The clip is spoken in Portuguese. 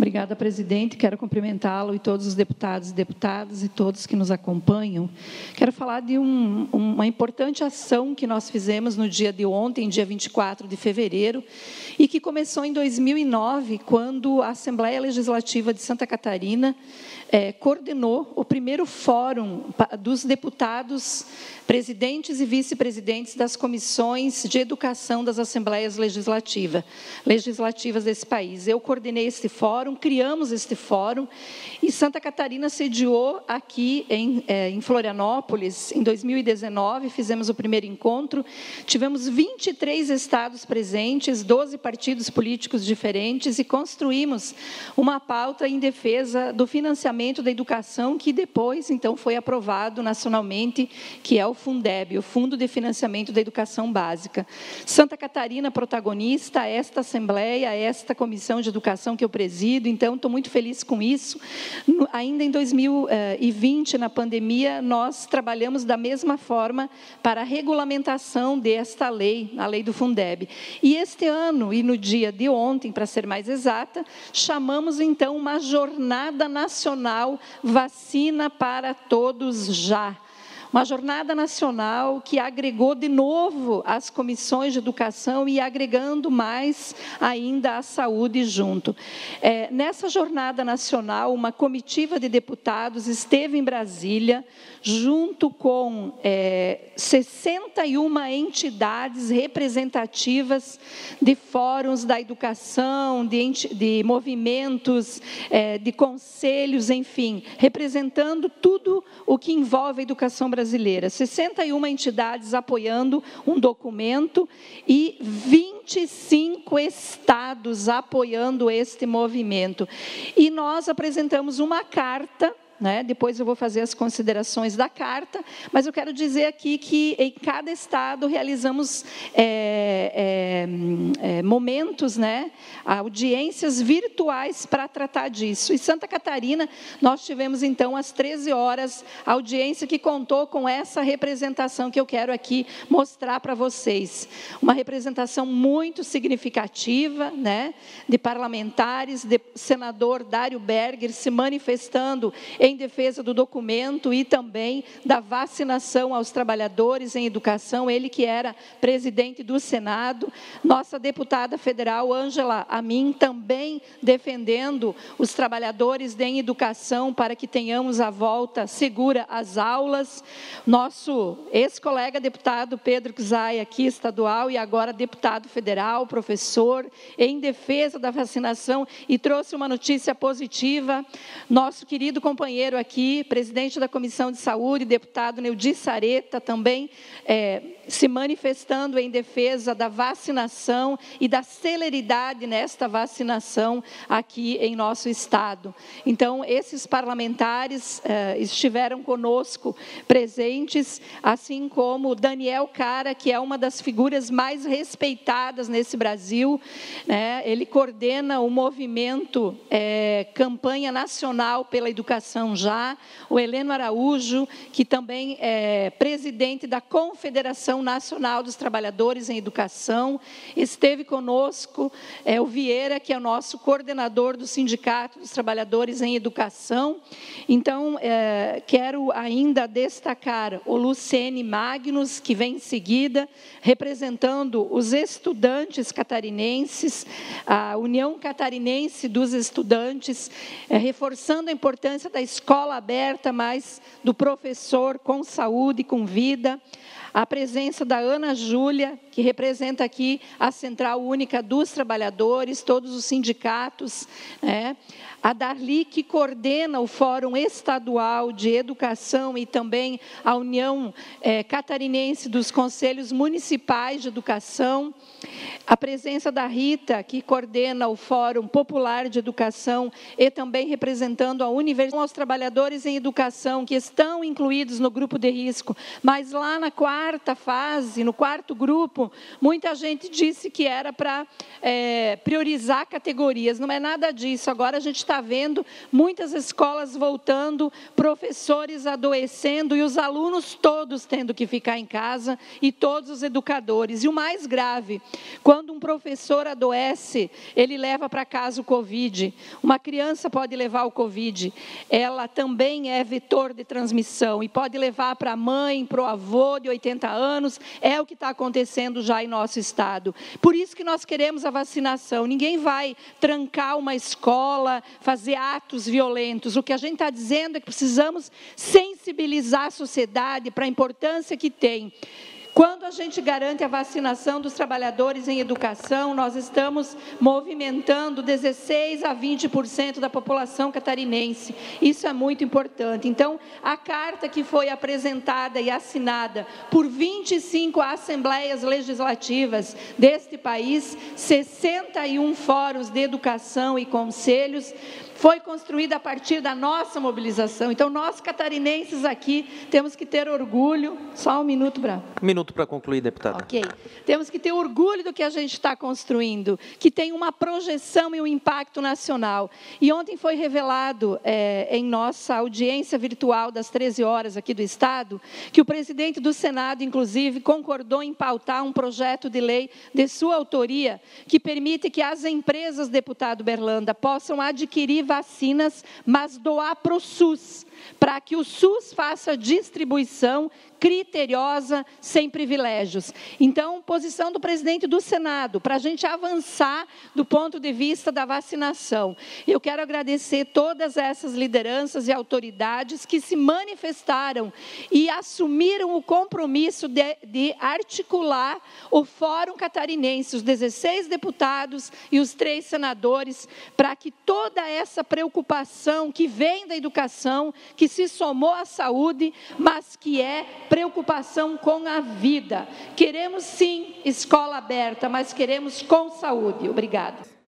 Obrigada, presidente. Quero cumprimentá-lo e todos os deputados e deputadas e todos que nos acompanham. Quero falar de uma importante ação que nós fizemos no dia de ontem, dia 24 de fevereiro, e que começou em 2009, quando a Assembleia Legislativa de Santa Catarina coordenou o primeiro fórum dos deputados, presidentes e vice-presidentes das comissões de educação das Assembleias Legislativas desse país. Eu coordenei este fórum, criamos este fórum, e Santa Catarina sediou aqui em Florianópolis, em 2019, fizemos o primeiro encontro, tivemos 23 estados presentes, 12 partidos políticos diferentes, e construímos uma pauta em defesa do financiamento da educação, que depois, então, foi aprovado nacionalmente, que é o Fundeb, o Fundo de Financiamento da Educação Básica. Santa Catarina, protagonista, esta Assembleia, esta Comissão de Educação que eu presido, então, estou muito feliz com isso. Ainda em 2020, na pandemia, nós trabalhamos da mesma forma para a regulamentação desta lei, a lei do Fundeb. E este ano, e no dia de ontem, para ser mais exata, chamamos, então, uma jornada nacional Vacina para Todos Já. Uma jornada nacional que agregou de novo as comissões de educação e agregando mais ainda a saúde junto. Nessa jornada nacional, uma comitiva de deputados esteve em Brasília, junto com 61 entidades representativas de fóruns da educação, de movimentos, de conselhos, enfim, representando tudo o que envolve a educação brasileira. 61 entidades apoiando um documento e 25 estados apoiando este movimento. E nós apresentamos uma carta, depois eu vou fazer as considerações da carta, mas eu quero dizer aqui que em cada estado realizamos momentos, audiências virtuais para tratar disso. Em Santa Catarina, nós tivemos então às 13 horas a audiência que contou com essa representação que eu quero aqui mostrar para vocês. Uma representação muito significativa, de parlamentares, de senador Dário Berger se manifestando em defesa do documento e também da vacinação aos trabalhadores em educação, ele que era presidente do Senado, nossa deputada federal, Ângela Amin, também defendendo os trabalhadores em educação para que tenhamos a volta segura às aulas, nosso ex-colega deputado Pedro Czai, aqui estadual e agora deputado federal, professor, em defesa da vacinação e trouxe uma notícia positiva, nosso querido companheiro aqui, presidente da Comissão de Saúde, deputado Neudi Sareta, também se manifestando em defesa da vacinação e da celeridade nesta vacinação aqui em nosso estado. Então, esses parlamentares estiveram conosco presentes, assim como Daniel Cara, que é uma das figuras mais respeitadas nesse Brasil, ele coordena o movimento Campanha Nacional pela Educação Já, o Heleno Araújo, que também é presidente da Confederação Nacional dos Trabalhadores em Educação, esteve conosco, o Vieira, que é o nosso coordenador do Sindicato dos Trabalhadores em Educação. Então, quero ainda destacar o Lucene Magnus, que vem em seguida, representando os estudantes catarinenses, a União Catarinense dos Estudantes, reforçando a importância da escola aberta, mas do professor com saúde, com vida. A presença da Ana Júlia, que representa aqui a Central Única dos Trabalhadores, todos os sindicatos, A Darli, que coordena o Fórum Estadual de Educação e também a União Catarinense dos Conselhos Municipais de Educação. A presença da Rita, que coordena o Fórum Popular de Educação e também representando a Universidade, aos trabalhadores em educação que estão incluídos no grupo de risco, mas lá na quarta quarta fase, no quarto grupo, muita gente disse que era para priorizar categorias. Não é nada disso. Agora a gente está vendo muitas escolas voltando, professores adoecendo e os alunos todos tendo que ficar em casa e todos os educadores. E o mais grave, quando um professor adoece, ele leva para casa o Covid. Uma criança pode levar o Covid. Ela também é vetor de transmissão e pode levar para a mãe, para o avô de 80 anos. É o que está acontecendo já em nosso estado. Por isso que nós queremos a vacinação. Ninguém vai trancar uma escola, fazer atos violentos. O que a gente está dizendo é que precisamos sensibilizar a sociedade para a importância que tem. Quando a gente garante a vacinação dos trabalhadores em educação, nós estamos movimentando 16% a 20% da população catarinense. Isso é muito importante. Então, a carta que foi apresentada e assinada por 25 assembleias legislativas deste país, 61 fóruns de educação e conselhos, foi construída a partir da nossa mobilização. Então, nós catarinenses aqui temos que ter orgulho. Só um minuto, Bravo. Um minuto para concluir, deputada. Ok. Temos que ter orgulho do que a gente está construindo, que tem uma projeção e um impacto nacional. E ontem foi revelado, em nossa audiência virtual das 13 horas aqui do Estado, que o presidente do Senado, inclusive, concordou em pautar um projeto de lei de sua autoria, que permite que as empresas, deputado Berlanda, possam adquirir vacinas, mas doar para o SUS, para que o SUS faça distribuição criteriosa, sem privilégios. Então, posição do presidente do Senado, para a gente avançar do ponto de vista da vacinação. Eu quero agradecer todas essas lideranças e autoridades que se manifestaram e assumiram o compromisso de articular o Fórum Catarinense, os 16 deputados e os 3 senadores, para que toda essa preocupação que vem da educação, que se somou à saúde, mas que é preocupação com a vida. Queremos, sim, escola aberta, mas queremos com saúde. Obrigada.